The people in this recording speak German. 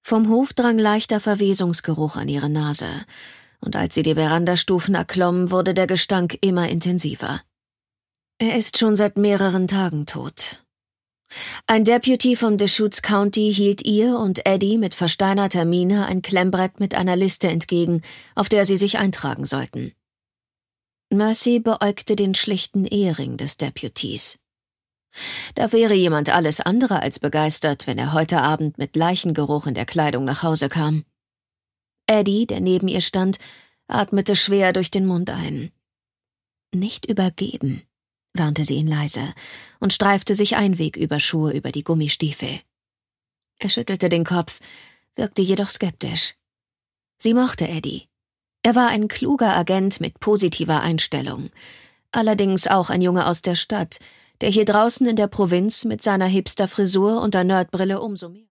Vom Hof drang leichter Verwesungsgeruch an ihre Nase, und als sie die Verandastufen erklomm, wurde der Gestank immer intensiver. Er ist schon seit mehreren Tagen tot. Ein Deputy vom Deschutes County hielt ihr und Eddie mit versteinerter Miene ein Klemmbrett mit einer Liste entgegen, auf der sie sich eintragen sollten. Mercy beäugte den schlichten Ehering des Deputies. Da wäre jemand alles andere als begeistert, wenn er heute Abend mit Leichengeruch in der Kleidung nach Hause kam. Eddie, der neben ihr stand, atmete schwer durch den Mund ein. »Nicht übergeben«, warnte sie ihn leise und streifte sich Einwegüberschuhe über die Gummistiefel. Er schüttelte den Kopf, wirkte jedoch skeptisch. Sie mochte Eddie. Er war ein kluger Agent mit positiver Einstellung, allerdings auch ein Junge aus der Stadt, der hier draußen in der Provinz mit seiner Hipster-Frisur und der Nerdbrille umso mehr